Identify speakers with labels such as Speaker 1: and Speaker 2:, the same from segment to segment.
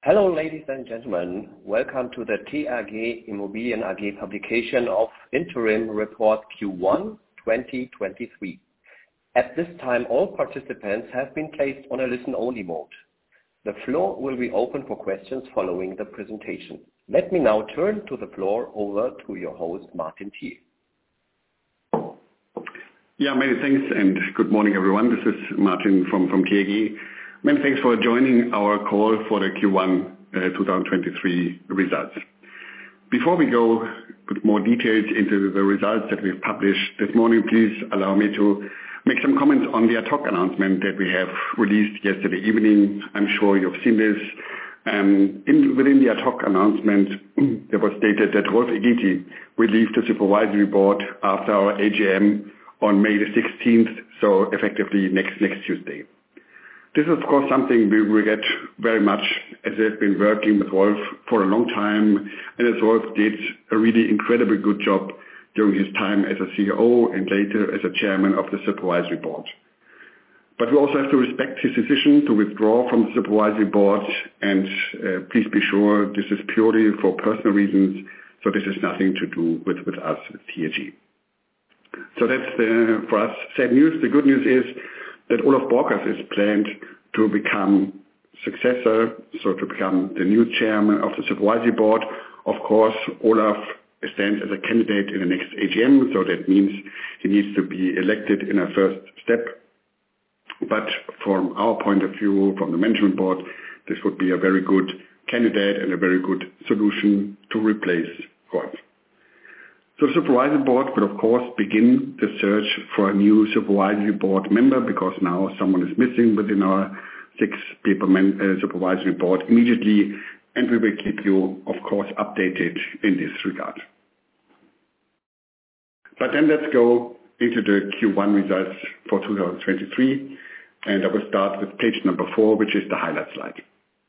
Speaker 1: Hello, ladies and gentlemen. Welcome to the TAG Immobilien AG publication of Interim Report Q1 2023. At this time, all participants have been placed on a listen-only mode. The floor will be open for questions following the presentation. Let me now turn to the floor over to your host, Martin Thiel.
Speaker 2: Yeah, many thanks and good morning, everyone. This is Martin from TAG. Many thanks for joining our call for the Q1 2023 results. Before we go with more details into the results that we've published this morning, please allow me to make some comments on the ad hoc announcement that we have released yesterday evening. I'm sure you've seen this. Within the ad hoc announcement, it was stated that Rolf Egeti will leave the supervisory board after our AGM on May the 16th, so effectively next Tuesday. This is, of course, something we regret very much, as I've been working with Rolf for a long time, and as Rolf did a really incredibly good job during his time as a CEO and later as a chairman of the supervisory board. But we also have to respect his decision to withdraw from the supervisory board, and please be sure this is purely for personal reasons, so this has nothing to do with us, with TAG. So that's, for us, sad news. The good news is that Olaf Borkers is planned to become successor, so to become the new chairman of the supervisory board. Of course, Olaf stands as a candidate in the next AGM, so that means he needs to be elected in a first step. But from our point of view, from the management board, this would be a very good candidate and a very good solution to replace Rolf. So the supervisory board will, of course, begin the search for a new supervisory board member, because now someone is missing within our 6-people supervisory board immediately, and we will keep you, of course, updated in this regard. But then let's go into the Q1 results for 2023, and I will start with page number 4, which is the highlight slide.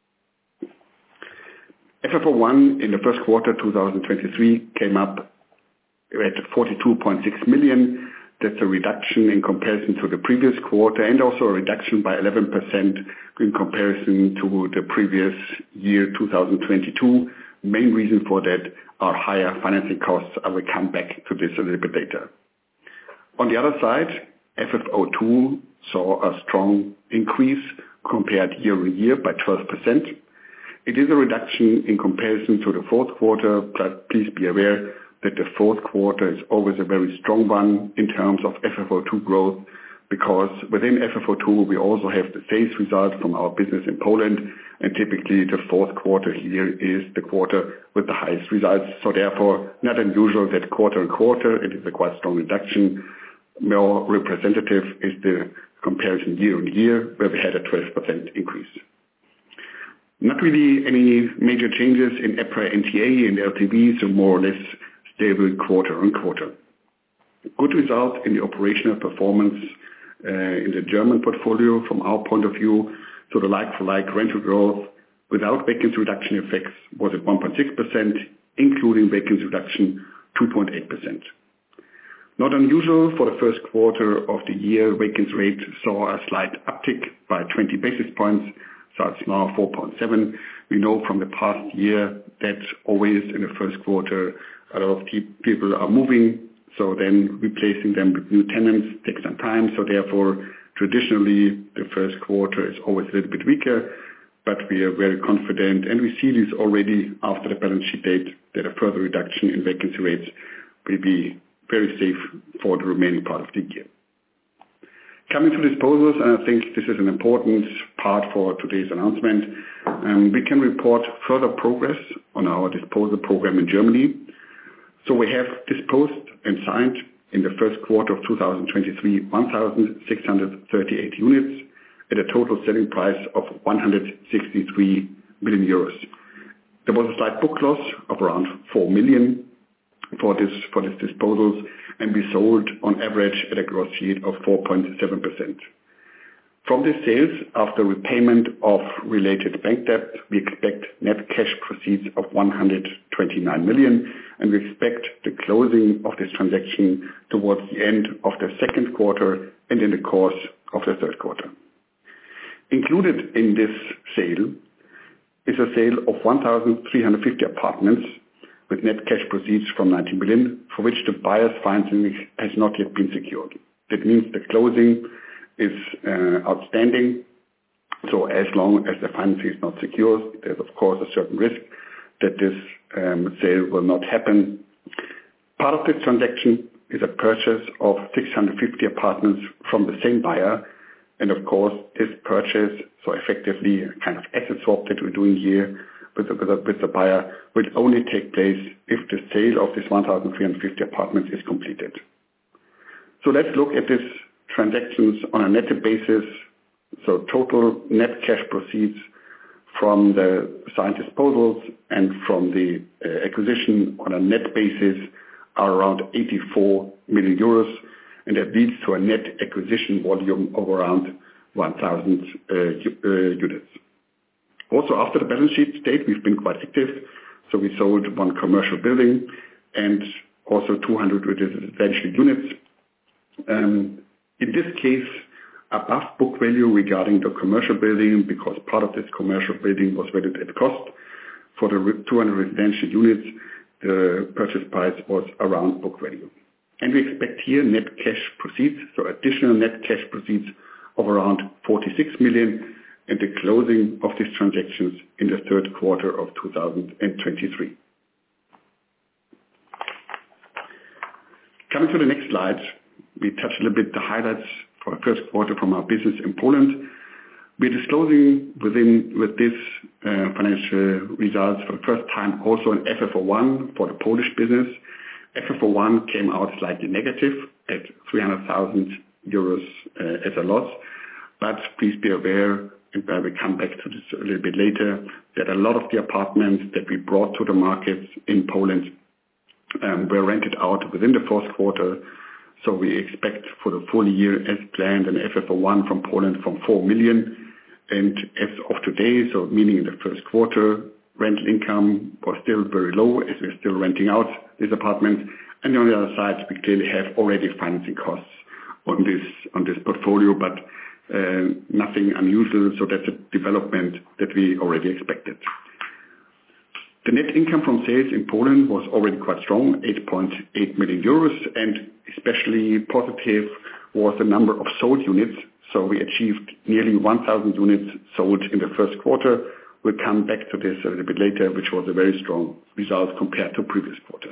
Speaker 2: FFO 1 in the first quarter 2023 came up at 42.6 million. That's a reduction in comparison to the previous quarter, and also a reduction by 11% in comparison to the previous year, 2022. Main reason for that are higher financing costs. I will come back to this a little bit later. On the other side, FFO 2 saw a strong increase compared year-on-year by 12%. It is a reduction in comparison to the fourth quarter, but please be aware that the fourth quarter is always a very strong one in terms of FFO 2 growth, because within FFO 2 we also have the sales result from our business in Poland, and typically the fourth quarter here is the quarter with the highest results. So therefore, not unusual that quarter-on-quarter it is a quite strong reduction. More representative is the comparison year-on-year, where we had a 12% increase. Not really any major changes in EPRA NTA and LTV, so more or less stable quarter-on-quarter. Good result in the operational performance in the German portfolio from our point of view. So the like-for-like rental growth without vacancy reduction effects was at 1.6%, including vacancy reduction 2.8%. Not unusual for the first quarter of the year, vacancy rate saw a slight uptick by 20 basis points, so it's now 4.7. We know from the past year that always in the first quarter a lot of people are moving, so then replacing them with new tenants takes some time. So therefore, traditionally, the first quarter is always a little bit weaker, but we are very confident, and we see this already after the balance sheet date, that a further reduction in vacancy rates will be very safe for the remaining part of the year. Coming to disposals, and I think this is an important part for today's announcement, we can report further progress on our disposal program in Germany. So we have disposed and signed in the first quarter of 2023 1,638 units at a total selling price of 163 million euros. There was a slight book loss of around 4 million for this disposals, and we sold on average at a gross yield of 4.7%. From the sales, after repayment of related bank debt, we expect net cash proceeds of 129 million, and we expect the closing of this transaction towards the end of the second quarter and in the course of the third quarter. Included in this sale is a sale of 1,350 apartments with net cash proceeds from 90 million, for which the buyer's financing has not yet been secured. That means the closing is outstanding. So as long as the financing is not secure, there's of course a certain risk that this sale will not happen. Part of this transaction is a purchase of 650 apartments from the same buyer. And of course, this purchase, so effectively a kind of asset swap that we're doing here with the buyer, will only take place if the sale of this 1,350 apartments is completed. So let's look at these transactions on a net basis. So total net cash proceeds from the signed disposals and from the acquisition on a net basis are around 84 million euros, and that leads to a net acquisition volume of around 1,000 units. Also, after the balance sheet date, we've been quite active. So we sold one commercial building and also 200 residential units. In this case, above book value regarding the commercial building, because part of this commercial building was valued at cost. For the 200 residential units, the purchase price was around book value. And we expect here net cash proceeds, so additional net cash proceeds of around 46 million, and the closing of these transactions in the third quarter of 2023. Coming to the next slide, we touch a little bit the highlights for the first quarter from our business in Poland. We're disclosing with this financial results for the first time also an FFO1 for the Polish business. FFO1 came out slightly negative at 300,000 euros as a loss, but please be aware, and I will come back to this a little bit later, that a lot of the apartments that we brought to the market in Poland were rented out within the fourth quarter. So we expect for the full year as planned an FFO1 from Poland from 4 million. And as of today, so meaning in the first quarter, rental income was still very low as we're still renting out this apartment. And on the other side, we clearly have already financing costs on this portfolio, but nothing unusual. So that's a development that we already expected. The net income from sales in Poland was already quite strong, 8.8 million euros, and especially positive was the number of sold units. So we achieved nearly 1,000 units sold in the first quarter. We'll come back to this a little bit later, which was a very strong result compared to previous quarters.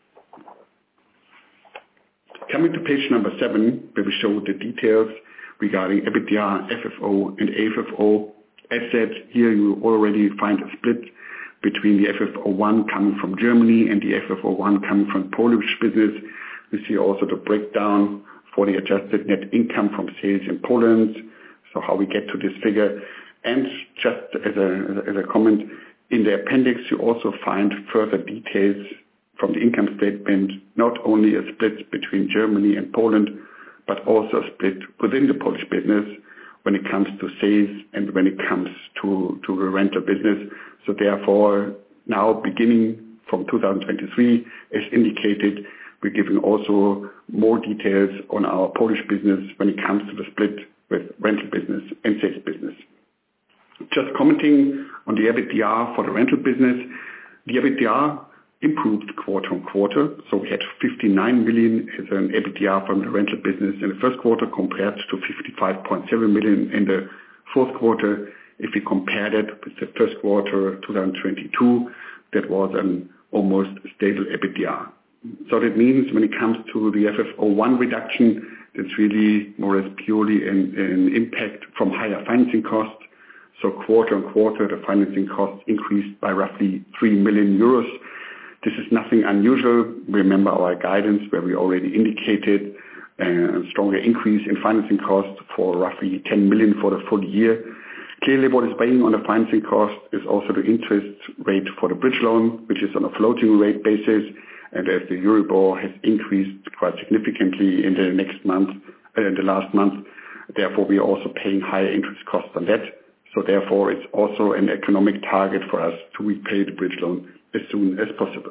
Speaker 2: Coming to page number 7, where we show the details regarding EBITDA, FFO, and AFFO. As said, here you already find a split between the FFO1 coming from Germany and the FFO1 coming from Polish business. We see also the breakdown for the adjusted net income from sales in Poland, so how we get to this figure. And just as a comment, in the appendix you also find further details from the income statement, not only a split between Germany and Poland, but also a split within the Polish business when it comes to sales and when it comes to the rental business. So therefore, now beginning from 2023, as indicated, we're giving also more details on our Polish business when it comes to the split with rental business and sales business. Just commenting on the EBITDA for the rental business, the EBITDA improved quarter on quarter. So we had 59 million as an EBITDA from the rental business in the first quarter compared to 55.7 million in the fourth quarter. If we compare that with the first quarter 2022, that was an almost stable EBITDA. So that means when it comes to the FFO1 reduction, it's really more or less purely an impact from higher financing costs. So quarter on quarter, the financing costs increased by roughly 3 million euros. This is nothing unusual. Remember our guidance where we already indicated a stronger increase in financing costs for roughly 10 million for the full year. Clearly what is weighing on the financing cost is also the interest rate for the bridge loan, which is on a floating rate basis. And as the Euribor has increased quite significantly in the last month, therefore we are also paying higher interest costs on that. So therefore it's also an economic target for us to repay the bridge loan as soon as possible.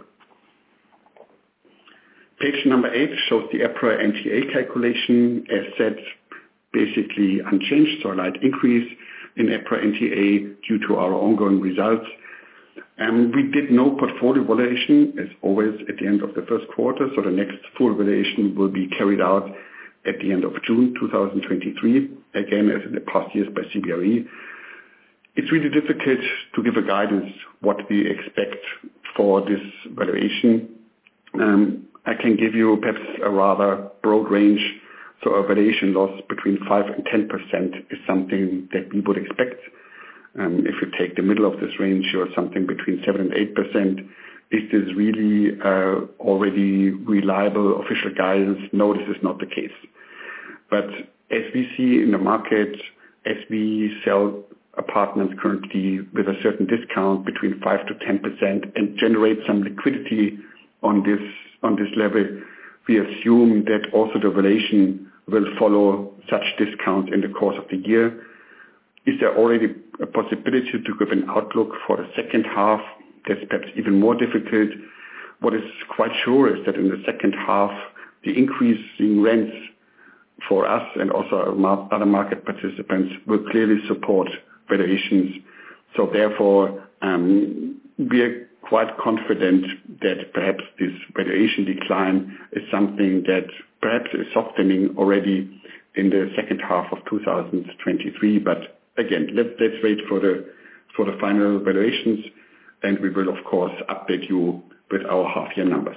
Speaker 2: Page number 8 shows the EPRA NTA calculation, as said, basically unchanged, so a light increase. in EPRA NTA due to our ongoing results. We did no portfolio valuation, as always, at the end of the first quarter, so the next full valuation will be carried out at the end of June 2023, again, as in the past years by CBRE. It's really difficult to give a guidance what we expect for this valuation. I can give you perhaps a rather broad range. So a valuation loss between 5 and 10% is something that we would expect. If you take the middle of this range, or something between 7 and 8%, is this really already reliable official guidance? No, this is not the case. But as we see in the market, as we sell apartments currently with a certain discount between 5 to 10% and generate some liquidity on this level, we assume that also the valuation will follow such discounts in the course of the year. Is there already a possibility to give an outlook for the second half? That's perhaps even more difficult. What is quite sure is that in the second half, the increase in rents for us and also other market participants will clearly support valuations. So therefore, we are quite confident that perhaps this valuation decline is something that perhaps is softening already in the second half of 2023. But again, let's wait for the final valuations, and we will of course update you with our half-year numbers.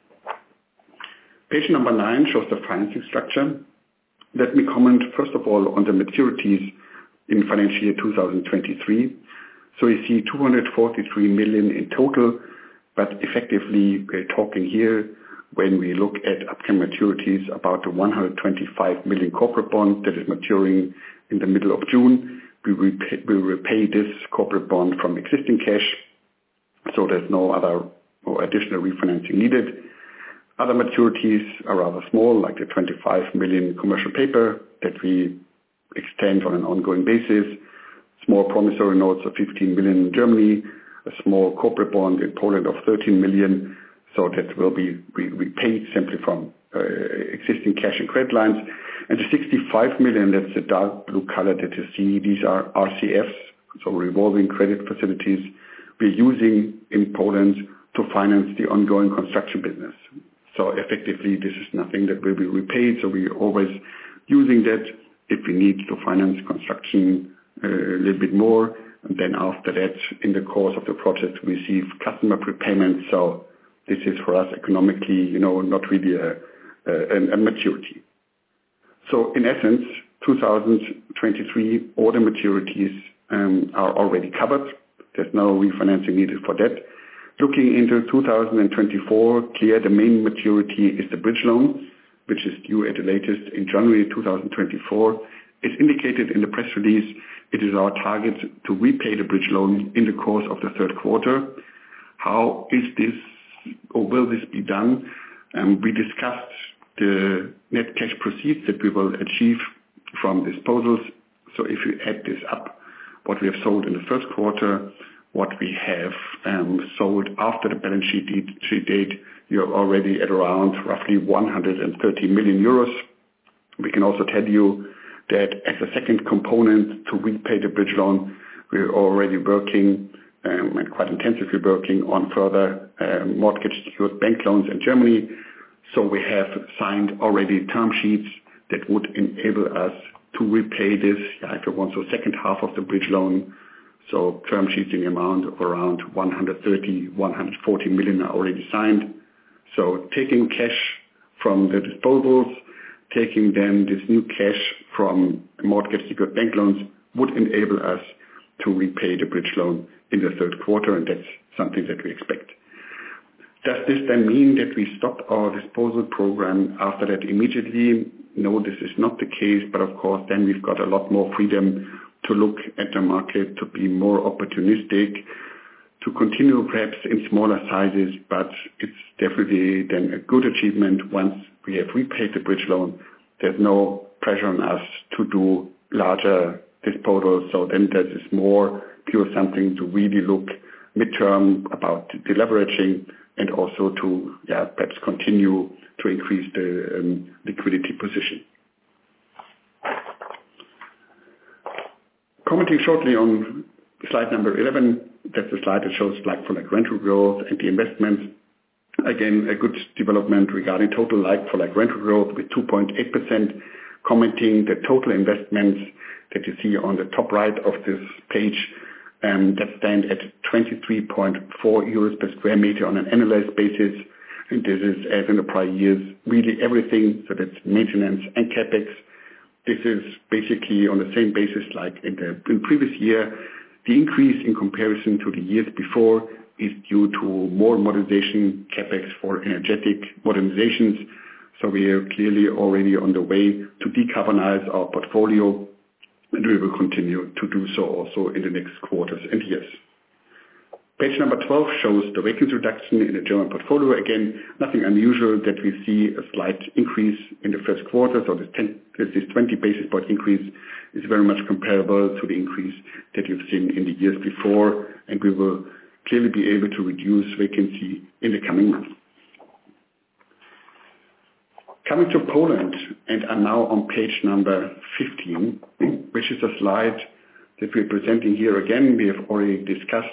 Speaker 2: Page number 9 shows the financing structure. Let me comment first of all on the maturities in financial year 2023. So you see 243 million in total, but effectively we're talking here, when we look at upcoming maturities, about the 125 million corporate bond that is maturing in the middle of June. We repay this corporate bond from existing cash, so there's no other or additional refinancing needed. Other maturities are rather small, like the 25 million commercial paper that we extend on an ongoing basis, small promissory notes of 15 million in Germany, a small corporate bond in Poland of 13 million, so that will be repaid simply from existing cash and credit lines. And the 65 million, that's the dark blue color that you see, these are RCFs, so revolving credit facilities we're using in Poland to finance the ongoing construction business. So effectively, this is nothing that will be repaid, so we're always using that if we need to finance construction a little bit more. And then after that, in the course of the project, we receive customer prepayments. So this is for us economically, not really a maturity. So in essence, 2023, all the maturities are already covered. There's no refinancing needed for that. Looking into 2024, clear the main maturity is the bridge loan, which is due at the latest in January 2024. As indicated in the press release, it is our target to repay the bridge loan in the course of the third quarter. How is this, or will this be done? We discussed the net cash proceeds that we will achieve from disposals. So if you add this up, what we have sold in the first quarter, what we have sold after the balance sheet date, you're already at around roughly 130 million euros. We can also tell you that as a second component to repay the bridge loan, we're already working and quite intensively working on further mortgage-secured bank loans in Germany. So we have signed already term sheets that would enable us to repay this, if you want, so second half of the bridge loan. So term sheets in the amount of around 140 million are already signed. So taking cash from the disposals, taking then this new cash from mortgage-secured bank loans would enable us to repay the bridge loan in the third quarter, and that's something that we expect. Does this then mean that we stop our disposal program after that immediately? No, this is not the case, but of course then we've got a lot more freedom to look at the market, to be more opportunistic, to continue perhaps in smaller sizes, but it's definitely then a good achievement once we have repaid the bridge loan. There's no pressure on us to do larger disposals, so then that is more pure something to really look midterm about deleveraging and also to perhaps continue to increase the liquidity position. Commenting shortly on slide number 11, that's the slide that shows like-for-like rental growth and the investments. Again, a good development regarding total like-for-like rental growth with 2.8%, commenting the total investments that you see on the top right of this page that stand at 23.4 euros per square meter on an annualized basis. And this is, as in the prior years, really everything, so that's maintenance and capex. This is basically on the same basis like in the previous year. The increase in comparison to the years before is due to more modernization capex for energetic modernizations. So we are clearly already on the way to decarbonize our portfolio, and we will continue to do so also in the next quarters and years. Page number 12 shows the vacancy reduction in the German portfolio. Again, nothing unusual that we see a slight increase in the first quarter. So this 20 basis point increase is very much comparable to the increase that you've seen in the years before, and we will clearly be able to reduce vacancy in the coming months. Coming to Poland, and I'm now on page number 15, which is a slide that we're presenting here again. We have already discussed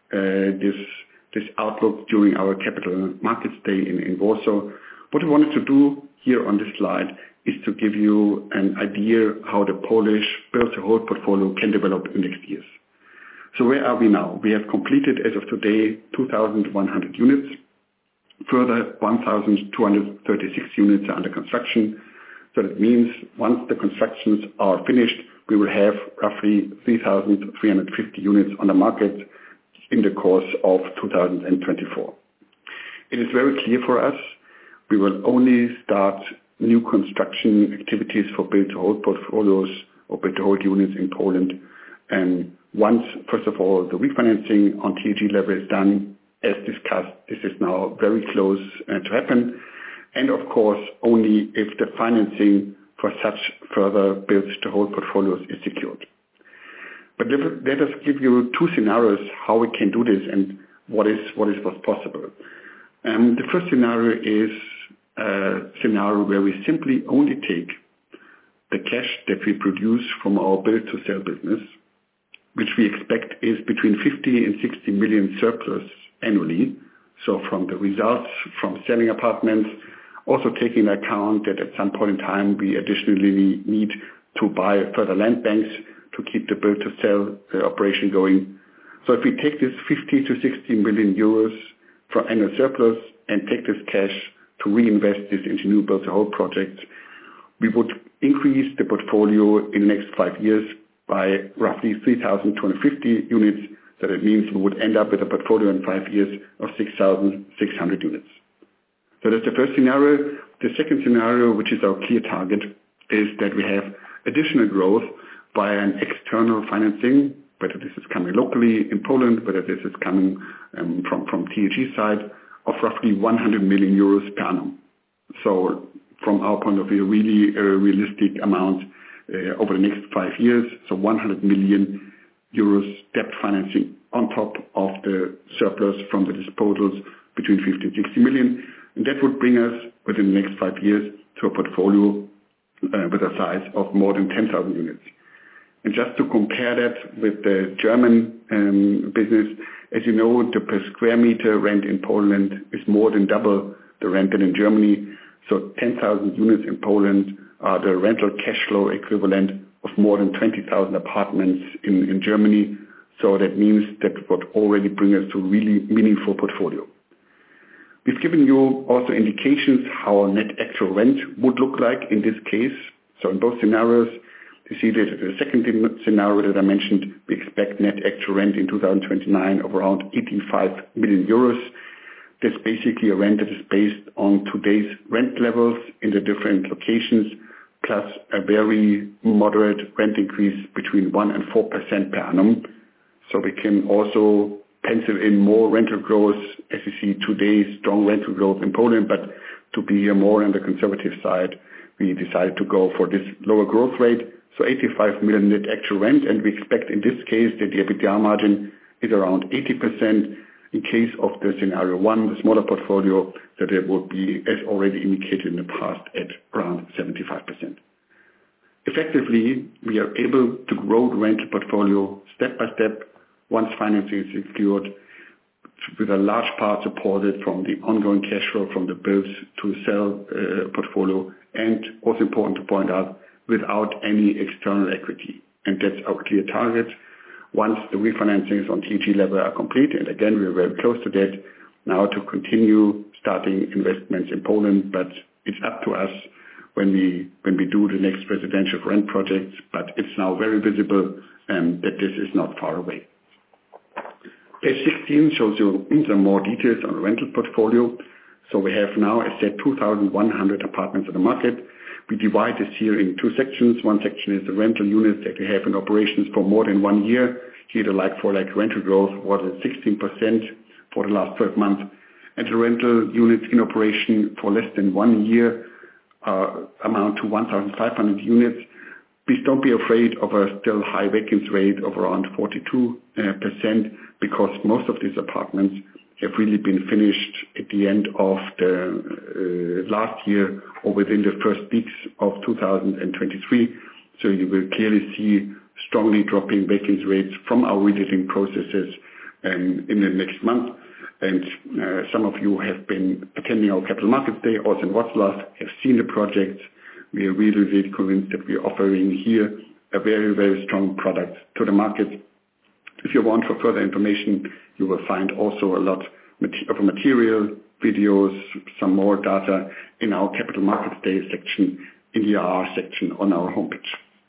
Speaker 2: this outlook during our capital markets day in Warsaw. What we wanted to do here on this slide is to give you an idea how the Polish build-to-hold portfolio can develop in next years. So where are we now? We have completed, as of today, 2,100 units. Further, 1,236 units are under construction. So that means once the constructions are finished, we will have roughly 3,350 units on the market in the course of 2024. It is very clear for us, we will only start new construction activities for build-to-hold portfolios or build-to-hold units in Poland. And once, first of all, the refinancing on TAG level is done, as discussed, this is now very close to happen. And of course, only if the financing for such further build-to-hold portfolios is secured. But let us give you two scenarios how we can do this and what is possible. The first scenario is a scenario where we simply only take the cash that we produce from our build-to-sell business, which we expect is between 50 and 60 million surplus annually. So from the results from selling apartments, also taking into account that at some point in time we additionally need to buy further land banks to keep the build-to-sell operation going. So if we take this 50 to 60 million euros for annual surplus and take this cash to reinvest this into new build-to-hold projects, we would increase the portfolio in the next 5 years by roughly 3,250 units. So that means we would end up with a portfolio in 5 years of 6,600 units. So that's the first scenario. The second scenario, which is our clear target, is that we have additional growth by an external financing, whether this is coming locally in Poland, whether this is coming from TAG side, of roughly 100 million euros per annum. So from our point of view, really a realistic amount over the next 5 years. So 100 million euros debt financing on top of the surplus from the disposals between 50 and 60 million. And that would bring us within the next 5 years to a portfolio with a size of more than 10,000 units. And just to compare that with the German business, as you know, the per square meter rent in Poland is more than double the rent than in Germany. So 10,000 units in Poland are the rental cash flow equivalent of more than 20,000 apartments in Germany. So that means that would already bring us to a really meaningful portfolio. We've given you also indications how our net actual rent would look like in this case. So in both scenarios, you see that the second scenario that I mentioned, we expect net actual rent in 2029 of around 85 million euros. That's basically a rent that is based on today's rent levels in the different locations, plus a very moderate rent increase between 1% and 4% per annum. So we can also pencil in more rental growth, as you see today's strong rental growth in Poland, but to be more on the conservative side, we decided to go for this lower growth rate. So 85 million net actual rent, and we expect in this case that the EBITDA margin is around 80%. In case of the scenario 1, the smaller portfolio, that it would be, as already indicated in the past, at around 75%. Effectively, we are able to grow the rental portfolio step by step once financing is secured, with a large part supported from the ongoing cash flow from the build to sell portfolio, and also important to point out, without any external equity. And that's our clear target. Once the refinancings on TAG level are complete, and again, we're very close to that, now to continue starting investments in Poland, but it's up to us when we do the next residential rent projects, but it's now very visible that this is not far away. Page 16 shows you some more details on the rental portfolio. So we have now, as said, 2,100 apartments on the market. We divide this here in two sections. One section is the rental units that we have in operations for more than 1 year. Here the like-for-like rental growth was at 16% for the last 12 months. And the rental units in operation for less than 1 year amount to 1,500 units. Please don't be afraid of a still high vacancy rate of around 42%, because most of these apartments have really been finished at the end of the last year or within the first weeks of 2023. So you will clearly see strongly dropping vacancy rates from our reletting processes in the next month. And some of you have been attending our Capital Markets Day, also in Wrocław, have seen the projects. We are really convinced that we are offering here a very, very strong product to the market. If you want for further information, you will find also a lot of material, videos, some more data in our Capital Markets Day section, in the RR section on our homepage.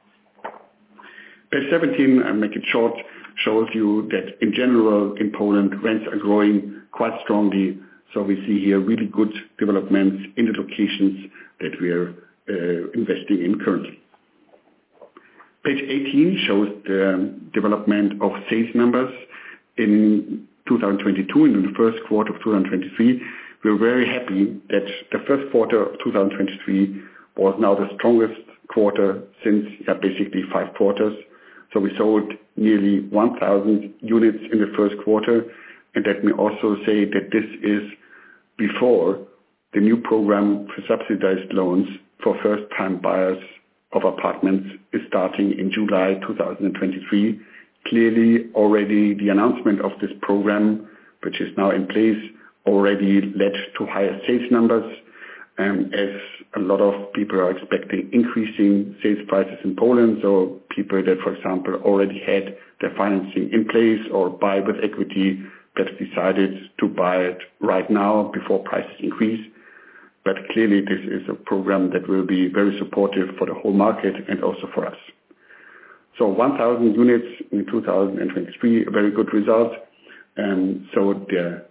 Speaker 2: Page 17, I'll make it short, shows you that in general in Poland, rents are growing quite strongly. So we see here really good developments in the locations that we are investing in currently. Page 18 shows the development of sales numbers in 2022 and in the first quarter of 2023. We're very happy that the first quarter of 2023 was now the strongest quarter since basically 5 quarters. So we sold nearly 1,000 units in the first quarter. And let me also say that this is before the new program for subsidized loans for first-time buyers of apartments is starting in July 2023. Clearly, already the announcement of this program, which is now in place, already led to higher sales numbers, as a lot of people are expecting increasing sales prices in Poland. So people that, for example, already had their financing in place or buy with equity, that decided to buy it right now before prices increase. But clearly this is a program that will be very supportive for the whole market and also for us. So 1,000 units in 2023, a very good result. So the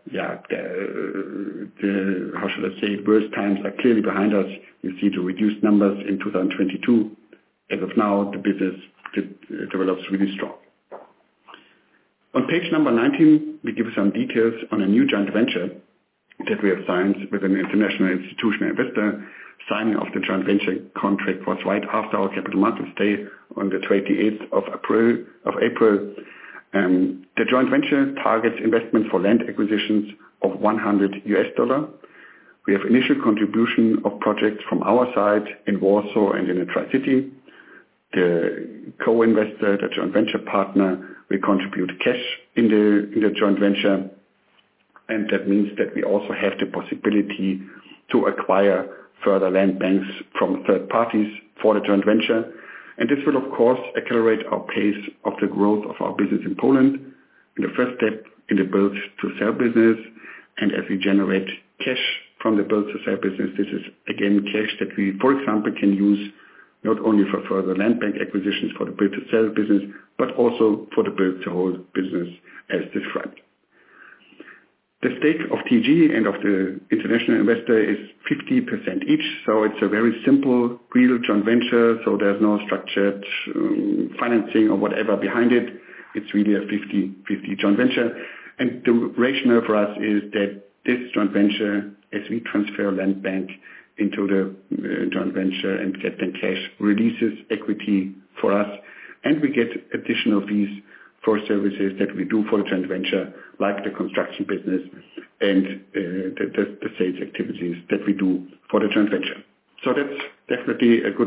Speaker 2: how should I say, worst times are clearly behind us. You see the reduced numbers in 2022. As of now, the business develops really strong. On page number 19, we give some details on a new joint venture that we have signed with an international institutional investor. Signing of the joint venture contract was right after our Capital Markets Day on the 28th of April. The joint venture targets investment for land acquisitions of $100. We have initial contribution of projects from our side in Warsaw and in the Tri-City. The co-investor, the joint venture partner, will contribute cash in the joint venture. And that means that we also have the possibility to acquire further land banks from third parties for the joint venture. And this will, of course, accelerate our pace of the growth of our business in Poland. In the first step, in the build-to-sell business. And as we generate cash from the build-to-sell business, this is, again, cash that we, for example, can use not only for further land bank acquisitions for the build-to-sell business, but also for the build-to-hold business as described. The stake of TAG and of the international investor is 50% each, so it's a very simple, real joint venture, so there's no structured financing or whatever behind it. It's really a 50-50 joint venture. And the rationale for us is that this joint venture, as we transfer land bank into the joint venture and get the cash, releases equity for us, and we get additional fees for services that we do for the joint venture, like the construction business and the sales activities that we do for the joint venture. So that's definitely a good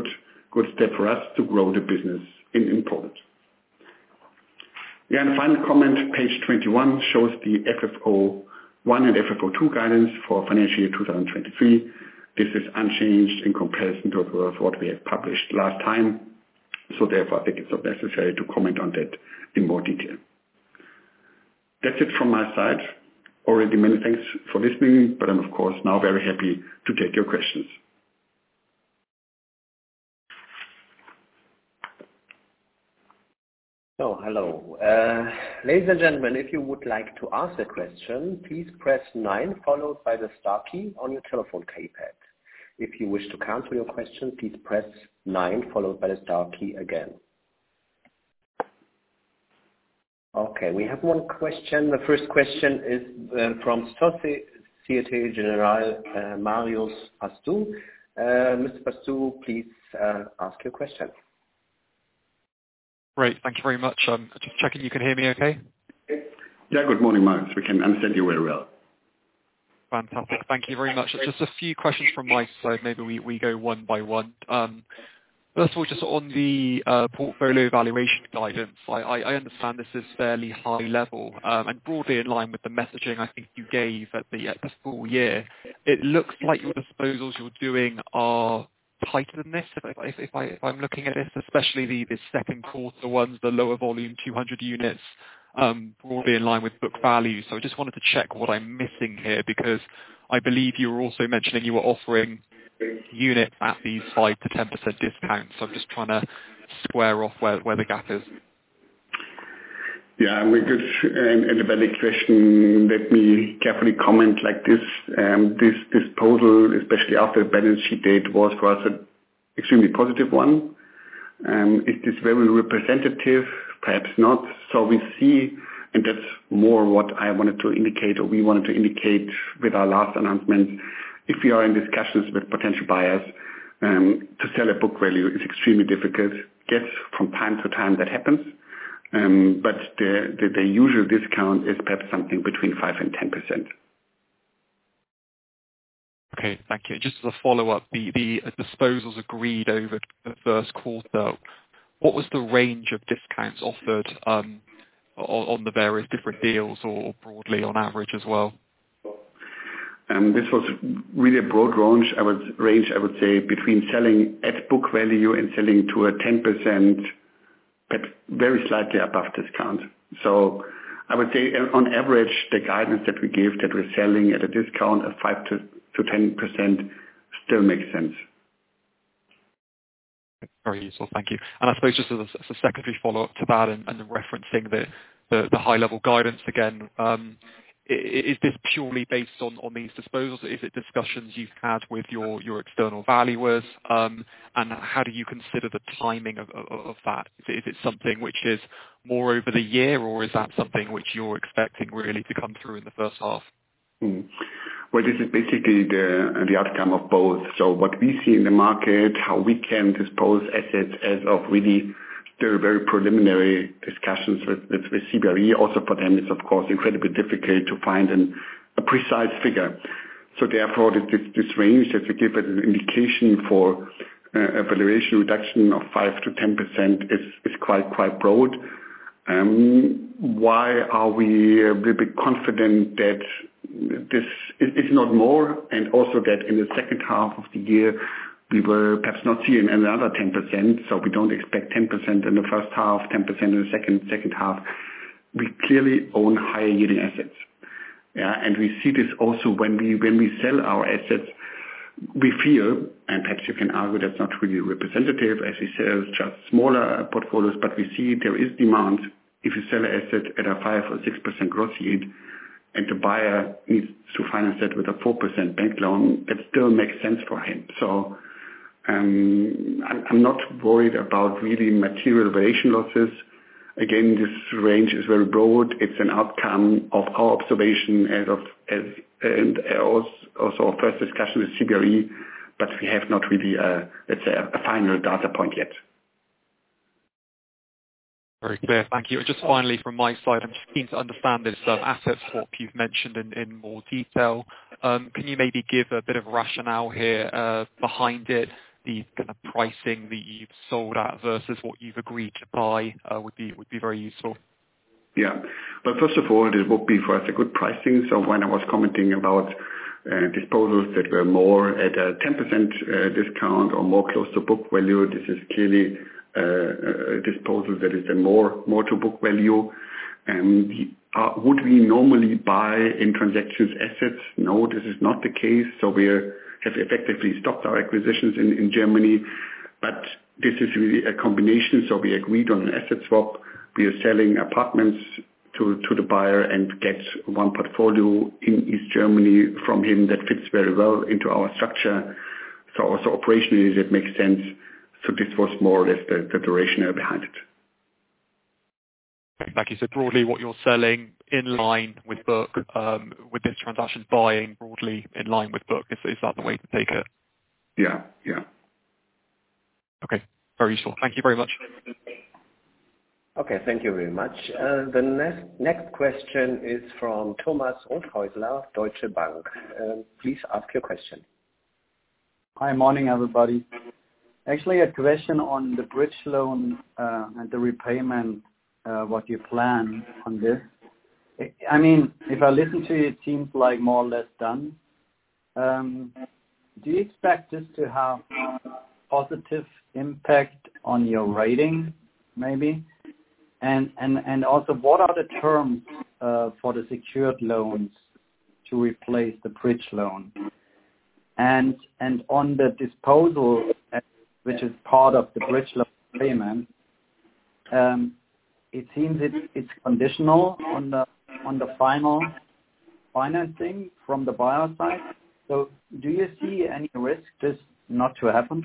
Speaker 2: good step for us to grow the business in Poland. Yeah, and final comment, page 21 shows the FFO1 and FFO2 guidance for financial year 2023. This is unchanged in comparison to what we have published last time. So therefore, I think it's not necessary to comment on that in more detail. That's it from my side. Already many thanks for listening, but I'm of course now very happy to take your questions.
Speaker 1: So, hello. Ladies and gentlemen, if you would like to ask a question, please press 9 followed by the star key on your telephone keypad. If you wish to cancel your question, please press 9 followed by the star key again. Okay, we have one question. The first question is from Société Générale, Marius Pastou. Mr. Pastou, please ask your question.
Speaker 3: Great, thank you very much. Just checking you can hear me okay?
Speaker 2: Yeah, good morning, Marius. We can understand you very well.
Speaker 3: Fantastic, thank you very much. Just a few questions from my side. Maybe we go one by one. First of all, just on the portfolio valuation guidance, I understand this is fairly high level and broadly in line with the messaging I think you gave at the full year. It looks like your disposals you're doing are tighter than this, if I'm looking at this, especially the second quarter ones, the lower volume 200 units, broadly in line with book value. So I just wanted to check what I'm missing here, because I believe you were also mentioning you were offering units at these 5 to 10% discounts. So I'm just trying to square off where the gap is.
Speaker 2: Yeah, very good and a valid question. Let me carefully comment like this. This disposal, especially after the balance sheet date, was for us an extremely positive one. Is this very representative? Perhaps not. So we see, and that's more what I wanted to indicate, or we wanted to indicate with our last announcement, if we are in discussions with potential buyers, to sell a book value is extremely difficult. Yes, from time to time that happens. But the usual discount is perhaps something between 5 and 10%.
Speaker 3: Okay, thank you. Just as a follow-up, the disposals agreed over the first quarter, what was the range of discounts offered on the various different deals, or broadly on average as well?
Speaker 2: This was really a broad range. I would say, between selling at book value and selling to a 10%, perhaps very slightly above discount. So I would say on average, the guidance that we give, that we're selling at a discount of 5 to 10% still makes sense.
Speaker 3: Very useful, thank you. And I suppose just as a secondary follow-up to that, and referencing the high-level guidance again, is this purely based on these disposals? Is it discussions you've had with your external valuers? And how do you consider the timing of that? Is it something which is more over the year, or is that something which you're expecting really to come through in the first half?
Speaker 2: Well, this is basically the outcome of both. So what we see in the market, how we can dispose assets as of really still very preliminary discussions with CBRE. Also for them, it's of course incredibly difficult to find a precise figure. So therefore, this range that we give as an indication for a valuation reduction of 5 to 10% is quite broad. Why are we a little bit confident that this is not more, and also that in the second half of the year we will perhaps not see another 10%, so we don't expect 10% in the first half, 10% in the second half. We clearly own higher yielding assets. Yeah, and we see this also when we sell our assets. We feel, and perhaps you can argue that's not really representative, as we sell just smaller portfolios, but we see there is demand if you sell an asset at a 5 or 6% gross yield, and the buyer needs to finance that with a 4% bank loan, that still makes sense for him. So I'm not worried about really material valuation losses. Again, this range is very broad. It's an outcome of our observation and also our first discussion with CBRE, but we have not really, let's say, a final data point yet.
Speaker 3: Very clear, thank you. And just finally from my side, I'm just keen to understand this asset swap you've mentioned in more detail. Can you maybe give a bit of rationale here behind it? the kind of pricing that you've sold at versus what you've agreed to buy would be very useful.
Speaker 2: Yeah. But first of all, it would be for us a good pricing. So when I was commenting about disposals that were more at a 10% discount or more close to book value, this is clearly a disposal that is a more to book value. Would we normally buy in transactions assets? No, this is not the case. So we have effectively stopped our acquisitions in Germany, but this is really a combination. So we agreed on an asset swap. We are selling apartments to the buyer and get one portfolio in East Germany from him that fits very well into our structure. So also operationally it makes sense. So this was more or less the rationale behind it.
Speaker 3: Thank you. So broadly what you're selling in line with book, with this transaction buying broadly in line with book, is that the way to take it?
Speaker 2: Yeah.
Speaker 3: Okay, very useful. Thank you very much.
Speaker 1: Okay, thank you very much. The next question is from Thomas Rothäusler, Deutsche Bank. Please ask your question.
Speaker 4: Hi, morning everybody. Actually, a question on the bridge loan and the repayment, what you plan on this. I mean, if I listen to you, it seems like more or less done. Do you expect this to have positive impact on your rating, maybe? And also, what are the terms for the secured loans to replace the bridge loan? And on the disposal, which is part of the bridge loan payment, it seems it's conditional on the final financing from the buyer side. So, do you see any risk this not to happen?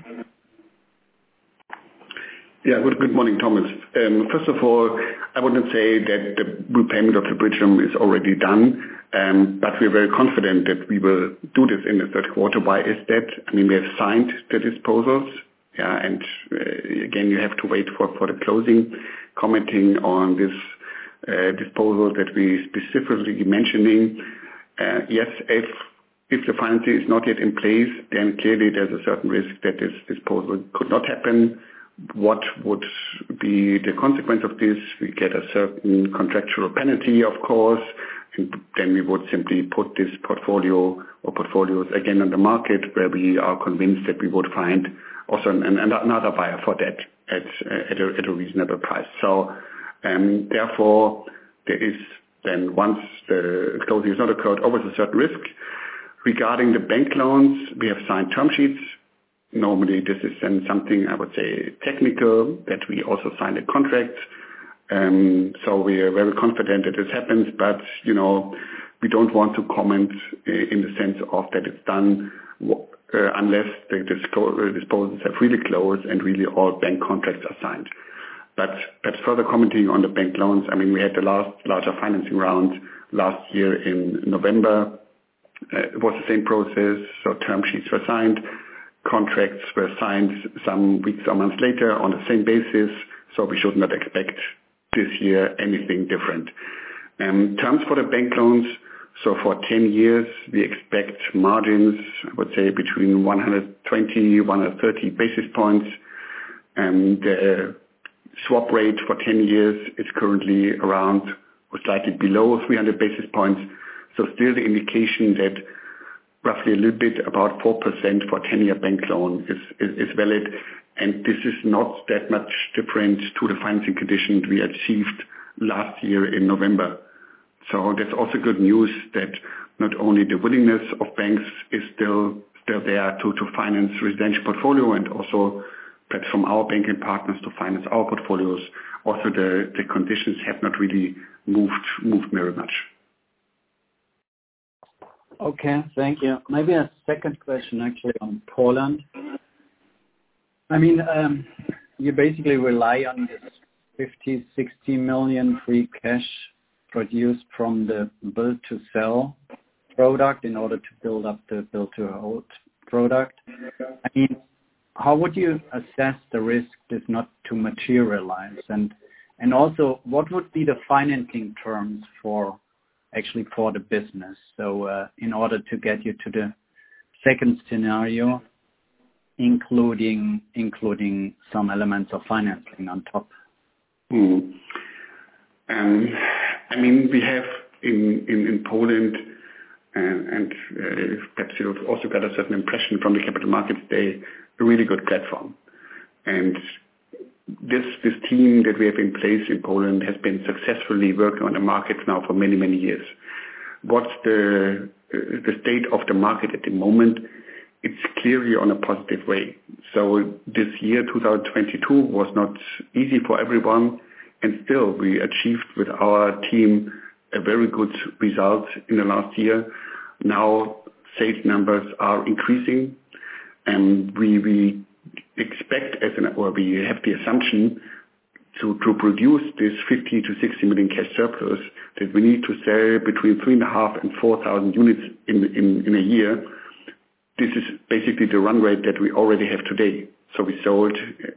Speaker 2: Yeah, good morning, Thomas. First of all, I wouldn't say that the repayment of the bridge loan is already done, but we're very confident that we will do this in the third quarter. Why is that? I mean, we have signed the disposals, and again, you have to wait for the closing. Commenting on this disposal that we specifically mentioning, yes, if the financing is not yet in place, then clearly there's a certain risk that this disposal could not happen. What would be the consequence of this? We get a certain contractual penalty, of course, and then we would simply put this portfolio or portfolios again on the market where we are convinced that we would find also another buyer for that at a reasonable price. So therefore, there is then once the closing is not occurred, always a certain risk. Regarding the bank loans, we have signed term sheets. Normally, this is then something I would say technical, that we also signed a contract. So we are very confident that this happens, but, we don't want to comment in the sense of that it's done unless the disposals have really closed and really all bank contracts are signed. But perhaps further commenting on the bank loans, I mean, we had the last larger financing round last year in November. It was the same process, so term sheets were signed. Contracts were signed some weeks or months later on the same basis, so we should not expect this year anything different. Terms for the bank loans, so for 10 years, we expect margins, I would say, between 120, 130 basis points. And the swap rate for 10 years is currently around or slightly below 300 basis points. So still the indication that roughly a little bit about 4% for 10-year bank loan is valid. And this is not that much different to the financing conditions we achieved last year in November. So that's also good news that not only the willingness of banks is still there to finance residential portfolio and also perhaps from our banking partners to finance our portfolios. Also the conditions have not really moved very much.
Speaker 4: Okay, thank you. Maybe a second question actually on Poland. I mean, you basically rely on this 50-60 million free cash produced from the build-to-sell product in order to build up the build-to-hold product. I mean, how would you assess the risk this not to materialize? And also, what would be the financing terms for the business? So in order to get you to the second scenario, including some elements of financing on top?
Speaker 2: We have in Poland, and perhaps you've also got a certain impression from the capital markets day, a really good platform. And this team that we have in place in Poland has been successfully working on the market now for many, many years. What's the state of the market at the moment? It's clearly on a positive way. So this year, 2022, was not easy for everyone, and still we achieved with our team a very good result in the last year. Now sales numbers are increasing, and we expect we have the assumption to produce this 50 to 60 million cash surplus that we need to sell between 3,500 and 4,000 units in a year. This is basically the run rate that we already have today. So we sold,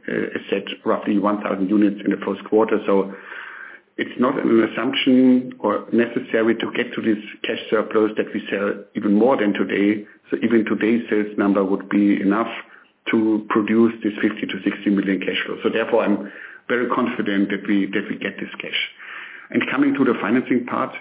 Speaker 2: roughly 1,000 units in the first quarter. So it's not an assumption or necessary to get to this cash surplus that we sell even more than today. So even today's sales number would be enough to produce this 50 to 60 million cash flow. So therefore, I'm very confident that we get this cash. And coming to the financing part,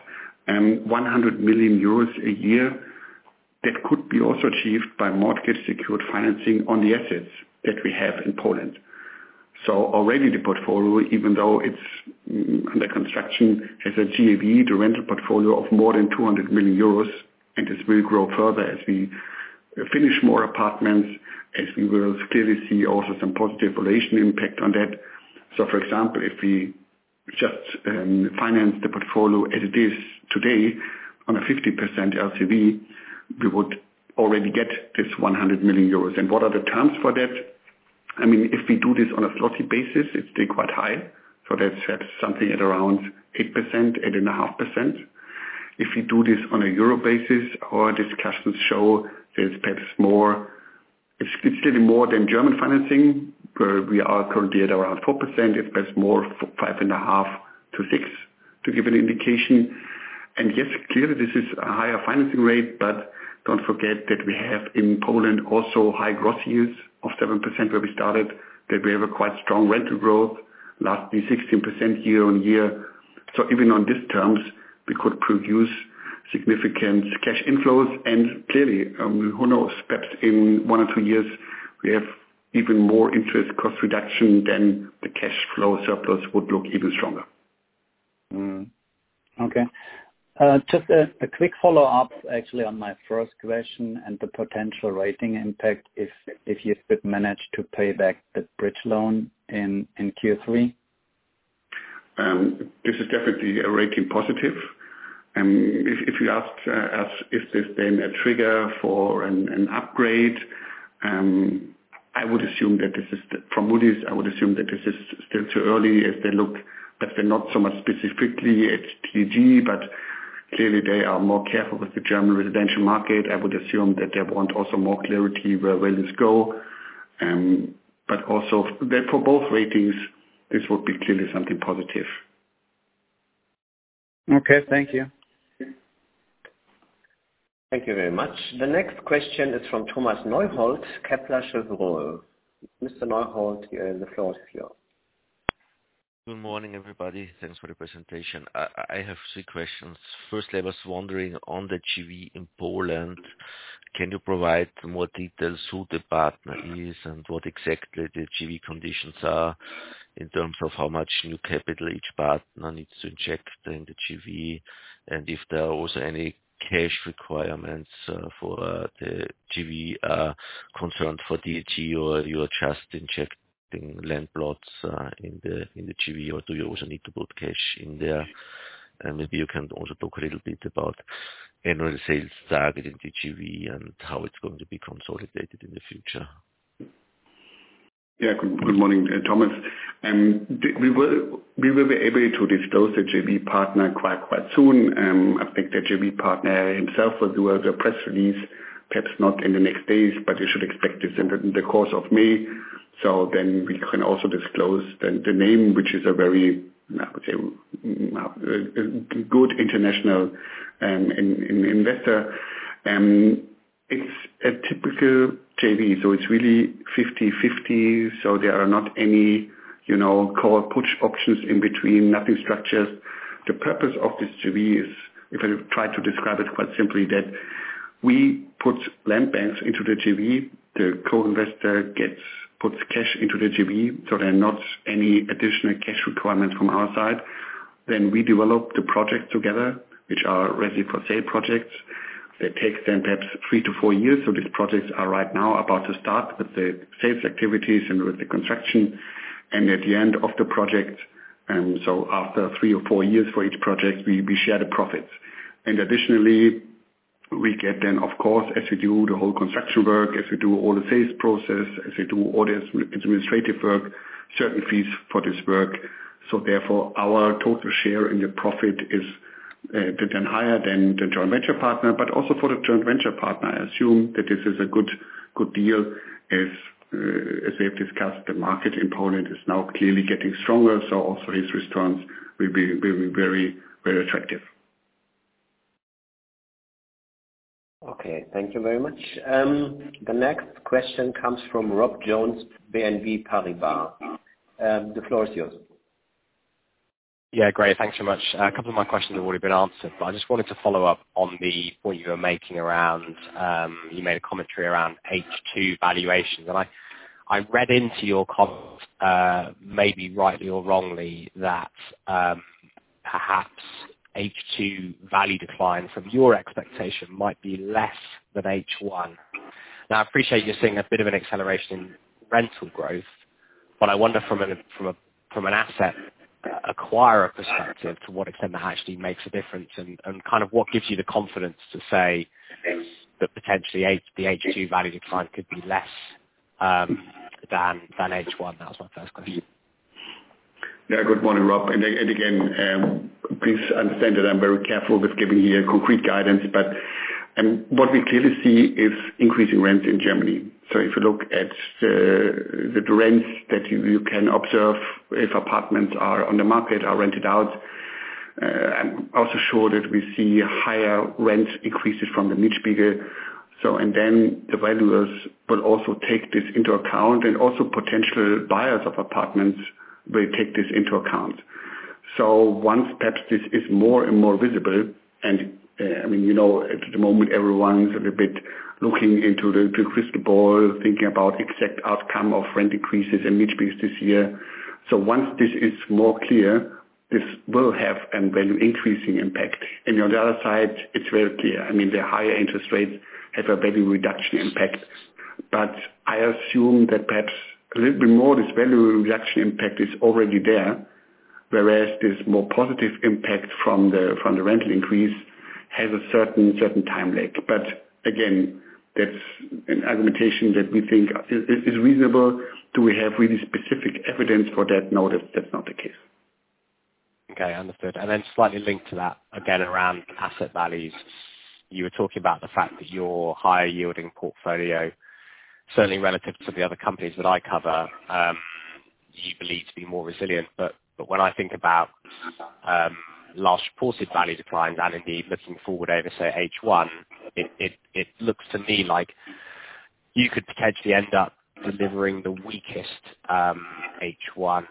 Speaker 2: 100 million euros a year, that could be also achieved by mortgage-secured financing on the assets that we have in Poland. So already the portfolio, even though it's under construction, has a GAV, the rental portfolio, of more than 200 million euros, and this will grow further as we finish more apartments, as we will clearly see also some positive valuation impact on that. So for example, if we just finance the portfolio as it is today on a 50% LTV, we would already get this 100 million euros. And what are the terms for that? If we do this on a zloty basis, it's still quite high. So that's something at around 8%, 8.5%. If we do this on a euro basis, our discussions show that it's perhaps more, it's still more than German financing, where we are currently at around 4%. It's perhaps more 5.5 to 6, to give an indication. And yes, clearly this is a higher financing rate, but don't forget that we have in Poland also high gross yields of 7% where we started, that we have a quite strong rental growth, last year 16% year on year. So even on these terms, we could produce significant cash inflows, and clearly, who knows, perhaps in 1 or 2 years, we have even more interest cost reduction, then the cash flow surplus would look even stronger.
Speaker 4: Okay. Just a quick follow-up actually on my first question and the potential rating impact if you could manage to pay back the bridge loan in Q3.
Speaker 2: This is definitely a rating positive. If you ask us, is this then a trigger for an upgrade? I would assume that this is from Moody's. I would assume that this is still too early, as they look, but they're not so much specifically at TAG, but clearly they are more careful with the German residential market. I would assume that they want also more clarity where values go. But also that for both ratings, this would be clearly something positive.
Speaker 4: Okay, thank you.
Speaker 1: Thank you very much. The next question is from Thomas Neuhold, Kepler Cheuvreux. Mr. Neuhold, the floor is yours.
Speaker 5: Good morning, everybody. Thanks for the presentation. I have 3 questions. Firstly, I was wondering on the JV in Poland, can you provide more details who the partner is and what exactly the JV conditions are in terms of how much new capital each partner needs to inject in the JV, and if there are also any cash requirements for the JV concerned for DAG, or you are just injecting land plots in the JV, or do you also need to put cash in there? And maybe you can also talk a little bit about annual sales target in the JV and how it's going to be consolidated in the future.
Speaker 2: Yeah, good morning, Thomas. We will be able to disclose the JV partner quite soon. I think the JV partner himself will do a press release, perhaps not in the next days, but you should expect this in the course of May. So then we can also disclose the name, which is a very, I would say, good international investor. It's a typical JV. So it's really 50-50. So there are not any, call put options in between, nothing structures. The purpose of this JV is, if I try to describe it quite simply, that we put land banks into the JV. The co-investor puts cash into the JV, so there are not any additional cash requirements from our side. Then we develop the project together, which are ready for sale projects. That takes then perhaps 3 to 4 years. So these projects are right now about to start with the sales activities and with the construction. And at the end of the project, so after 3 or 4 years for each project, we share the profits. And additionally, we get then, of course, as we do the whole construction work, as we do all the sales process, as we do all the administrative work, certain fees for this work. So therefore, our total share in the profit is then higher than the joint venture partner. But also for the joint venture partner, I assume that this is a good deal. As we have discussed, the market in Poland is now clearly getting stronger. So also his returns will be very, very attractive.
Speaker 1: Okay, thank you very much. The next question comes from Rob Jones, BNP Paribas. The floor is yours.
Speaker 6: Yeah, great. Thanks so much. A couple of my questions have already been answered, but I just wanted to follow up on the point you were making around, you made a commentary around H2 valuations. And I read into your comments, maybe rightly or wrongly, that perhaps H2 value decline from your expectation might be less than H1. Now, I appreciate you're seeing a bit of an acceleration in rental growth, but I wonder from an asset acquirer perspective, to what extent that actually makes a difference, and kind of what gives you the confidence to say that potentially the H2 value decline could be less than H1. That was my first question.
Speaker 2: Yeah, good morning, Rob. And again, please understand that I'm very careful with giving here concrete guidance, but what we clearly see is increasing rents in Germany. So if you look at the rents that you can observe if apartments are on the market, are rented out, I'm also sure that we see higher rent increases from the Mietspiegel. So, and then the valuers will also take this into account, and also potential buyers of apartments will take this into account. So once perhaps this is more and more visible, and at the moment everyone's a little bit looking into the crystal ball, thinking about exact outcome of rent increases and Mietspiegels this year. So once this is more clear, this will have a value increasing impact. And on the other side, it's very clear. The higher interest rates have a value reduction impact. But I assume that perhaps a little bit more this value reduction impact is already there, whereas this more positive impact from the rental increase has a certain time lag. But again, that's an argumentation that we think is reasonable. Do we have really specific evidence for that? No, that's not the case.
Speaker 6: Okay, understood. And then slightly linked to that, again, around asset values, you were talking about the fact that your higher yielding portfolio, certainly relative to the other companies that I cover, you believe to be more resilient. But when I think about last reported value declines, and indeed looking forward over, say, H1, it looks to me like you could potentially end up delivering the weakest H1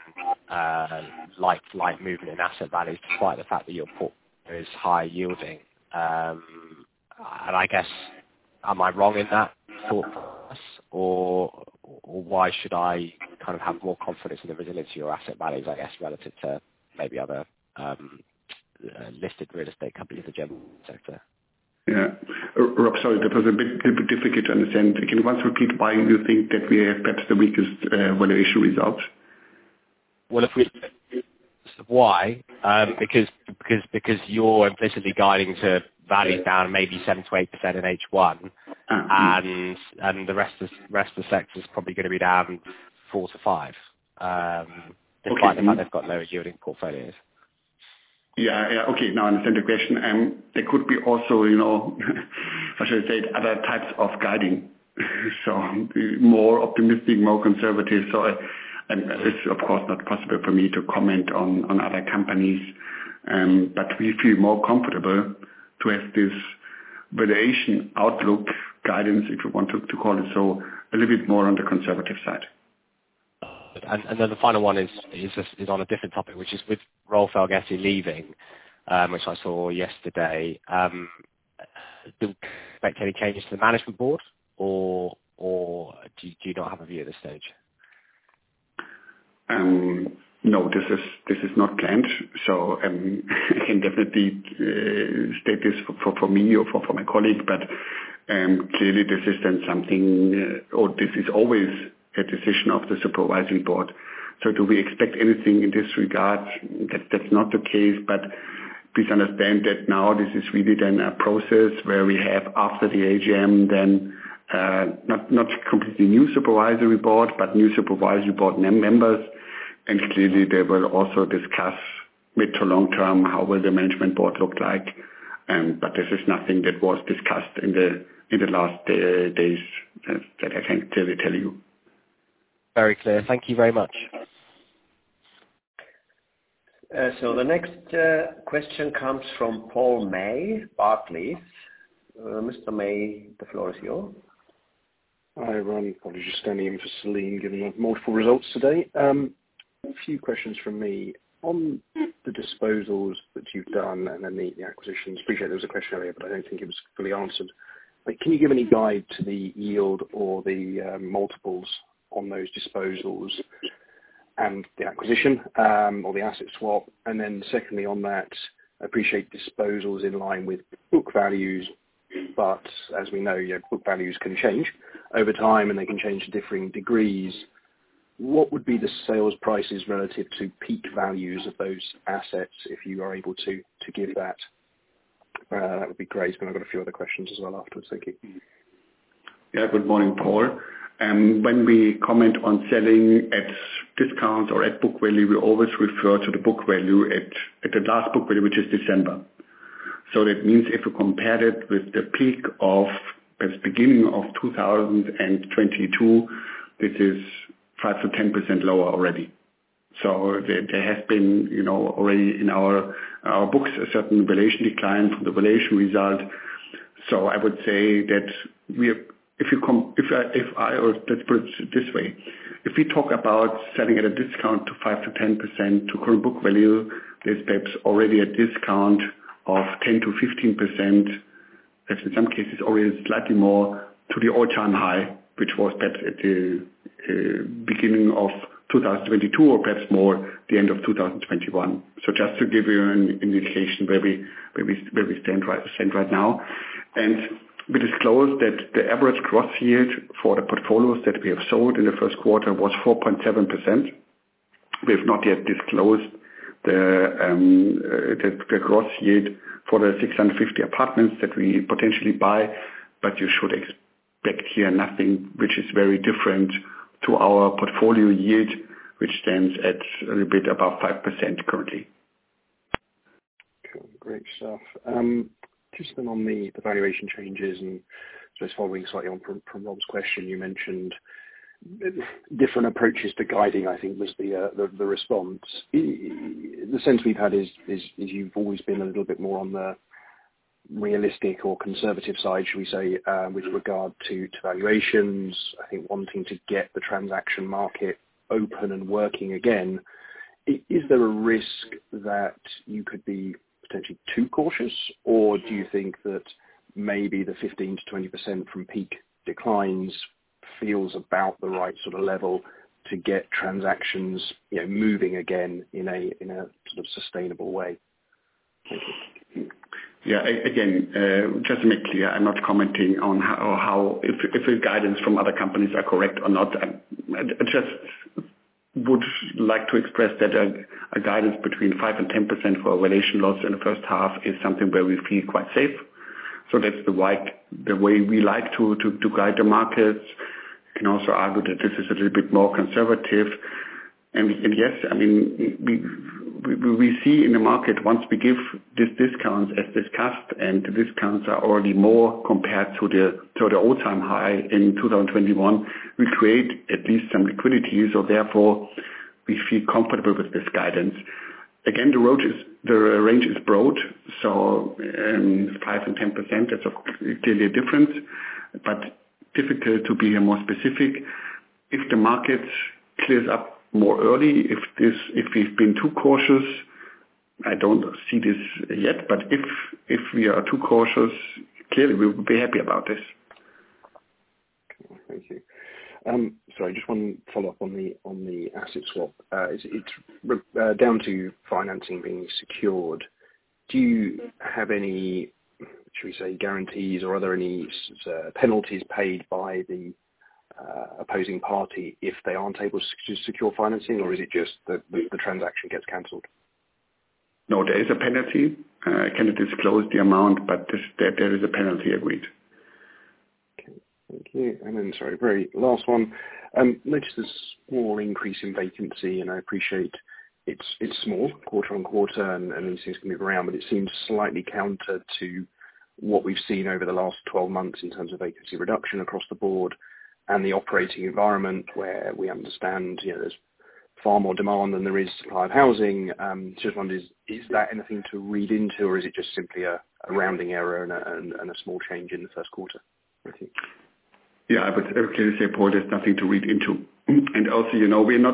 Speaker 6: like movement in asset values, despite the fact that your portfolio is high yielding. And I guess, am I wrong in that thought process, or why should I kind of have more confidence in the resilience of your asset values, I guess, relative to maybe other listed real estate companies in the German sector?
Speaker 2: Yeah. Rob, sorry, that was a bit difficult to understand. Can you once repeat why you think that we have perhaps the weakest valuation results?
Speaker 6: Well, why? Because you're implicitly guiding to values down maybe 7 to 8% in H1, and the rest of the sector is probably going to be down 4 to 5, despite the fact they've got lower yielding portfolios.
Speaker 2: Yeah. Okay, now I understand the question. There could be also, how should I say it, other types of guiding. So more optimistic, more conservative. So it's of course not possible for me to comment on other companies, but we feel more comfortable to have this valuation outlook guidance, if you want to call it so, a little bit more on the conservative side.
Speaker 6: And then the final one is on a different topic, which is with Rolf Elgeti leaving, which I saw yesterday. Do you expect any changes to the management board, or do you not have a view at this stage?
Speaker 2: No, this is not planned. So I can definitely state this for me or for my colleague, but clearly this is then something, or this is always a decision of the supervisory board. So do we expect anything in this regard? That's not the case, but please understand that now this is really then a process where we have, after the AGM, then not completely new supervisory board, but new supervisory board members. And clearly they will also discuss mid to long term how will the management board look like. But this is nothing that was discussed in the last days that I can clearly tell you.
Speaker 6: Very clear. Thank you very much.
Speaker 1: So the next question comes from Paul May, Barclays. Mr. May, the floor is yours.
Speaker 7: Hi, everyone. Probably just standing in for Celine, given the multiple results today. A few questions from me. On the disposals that you've done and then the acquisitions, appreciate there was a question earlier, but I don't think it was fully answered. But can you give any guide to the yield or the multiples on those disposals and the acquisition or the asset swap? And then secondly on that, I appreciate disposals in line with book values, but as we know, book values can change over time and they can change to differing degrees. What would be the sales prices relative to peak values of those assets, if you are able to give that? That would be great. And I've got a few other questions as well afterwards. Thank you.
Speaker 2: Yeah, good morning, Paul. When we comment on selling at discounts or at book value, we always refer to the book value at the last book value, which is December. So that means if you compare it with the peak of the beginning of 2022, this is 5 to 10% lower already. So there has been, already in our books a certain valuation decline from the valuation result. So I would say that let's put it this way, if we talk about selling at a discount to 5 to 10% to current book value, there's perhaps already a discount of 10 to 15%, perhaps in some cases already slightly more, to the all-time high, which was perhaps at the beginning of 2022 or perhaps more the end of 2021. So just to give you an indication where we stand right now. And we disclosed that the average gross yield for the portfolios that we have sold in the first quarter was 4.7%. We have not yet disclosed the gross yield for the 650 apartments that we potentially buy, but you should expect here nothing which is very different to our portfolio yield, which stands at a little bit above 5% currently.
Speaker 7: Cool, great stuff. Just then on the valuation changes, and just following slightly on from Rob's question, you mentioned different approaches to guiding, I think was the response. The sense we've had is you've always been a little bit more on the realistic or conservative side, should we say, with regard to valuations. I think wanting to get the transaction market open and working again. Is there a risk that you could be potentially too cautious, or do you think that maybe the 15 to 20% from peak declines feels about the right sort of level to get transactions, moving again in a sort of sustainable way? Thank you.
Speaker 2: Yeah, again, just to make clear, I'm not commenting on how if the guidance from other companies are correct or not. I just would like to express that a guidance between 5 and 10% for valuation loss in the first half is something where we feel quite safe. So that's the way we like to guide the markets. You can also argue that this is a little bit more conservative. And yes, I mean, we see in the market, once we give these discounts as discussed, and the discounts are already more compared to the all-time high in 2021, we create at least some liquidity. So therefore, we feel comfortable with this guidance. Again, the range is broad, so 5 and 10%, that's clearly a difference, but difficult to be more specific. If the market clears up more early, if we've been too cautious, I don't see this yet, but if we are too cautious, clearly we will be happy about this.
Speaker 7: Okay, thank you. Sorry, just one follow-up on the asset swap. It's down to financing being secured. Do you have any, should we say, guarantees, or are there any penalties paid by the opposing party if they aren't able to secure financing, or is it just that the transaction gets cancelled?
Speaker 2: No, there is a penalty. I cannot disclose the amount, but there is a penalty agreed.
Speaker 7: Okay, thank you. And then, sorry, very last one. Noticed a small increase in vacancy, and I appreciate it's small, quarter on quarter, and these things can move around, but it seems slightly counter to what we've seen over the last 12 months in terms of vacancy reduction across the board and the operating environment, where we understand there's far more demand than there is supply of housing. Just wondered, is that anything to read into, or is it just simply a rounding error and a small change in the first quarter? Thank you.
Speaker 2: Yeah, I would clearly say, Paul, there's nothing to read into. And also, we're not,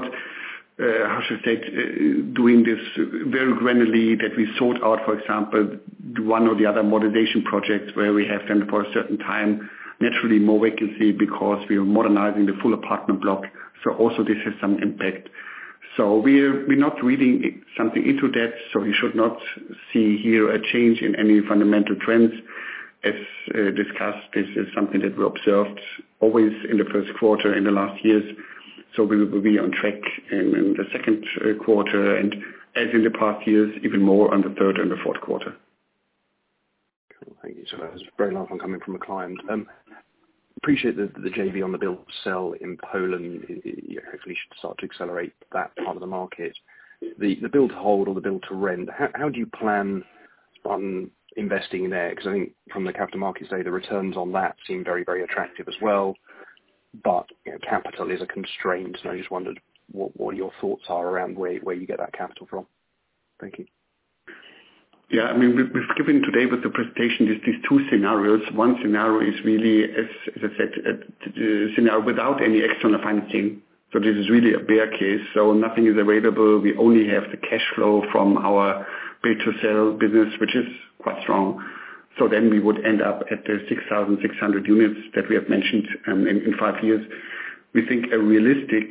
Speaker 2: doing this very granularly that we sort out, for example, one or the other modernization projects where we have them for a certain time, naturally more vacancy because we are modernizing the full apartment block. So also this has some impact. So we're not reading something into that. So you should not see here a change in any fundamental trends. As discussed, this is something that we observed always in the first quarter in the last years. So we will be on track in the second quarter, and as in the past years, even more on the third and the fourth quarter.
Speaker 7: Cool, thank you. So that was a very last one coming from a client. Appreciate the JV on the build to sell in Poland. Hopefully should start to accelerate that part of the market. The build to hold or the build to rent, how do you plan on investing there? Because I think from the capital markets day, the returns on that seem very, very attractive as well. But capital is a constraint, and I just wondered what your thoughts are around where you get that capital from. Thank you.
Speaker 2: Yeah, I mean, we've given today with the presentation these two scenarios. One scenario is really, as I said, a scenario without any external financing. So this is really a bear case. So nothing is available. We only have the cash flow from our build to sell business, which is quite strong. So then we would end up at the 6,600 units that we have mentioned in 5 years. We think a realistic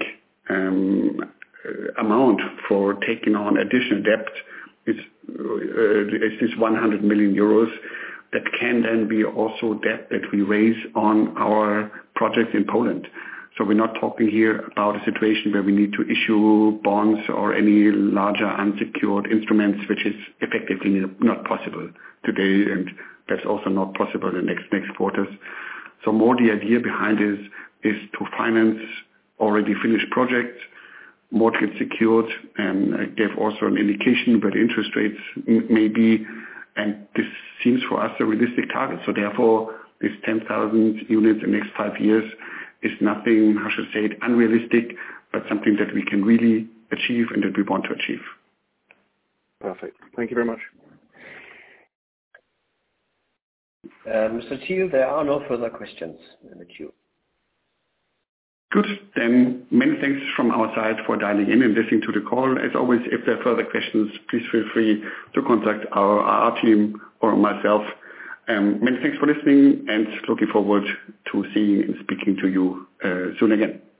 Speaker 2: amount for taking on additional debt is this 100 million euros that can then be also debt that we raise on our projects in Poland. So we're not talking here about a situation where we need to issue bonds or any larger unsecured instruments, which is effectively not possible today, and that's also not possible in the next quarters. So more the idea behind is to finance already finished projects, mortgage secured, and I gave also an indication where the interest rates may be, and this seems for us a realistic target. So therefore, this 10,000 units in the next 5 years is nothing, unrealistic, but something that we can really achieve and that we want to achieve.
Speaker 7: Perfect. Thank you very much.
Speaker 1: Mr. Thiel, there are no further questions in the queue.
Speaker 2: Good. Then many thanks from our side for dialing in and listening to the call. As always, if there are further questions, please feel free to contact our team or myself. Many thanks for listening, and looking forward to seeing and speaking to you soon again.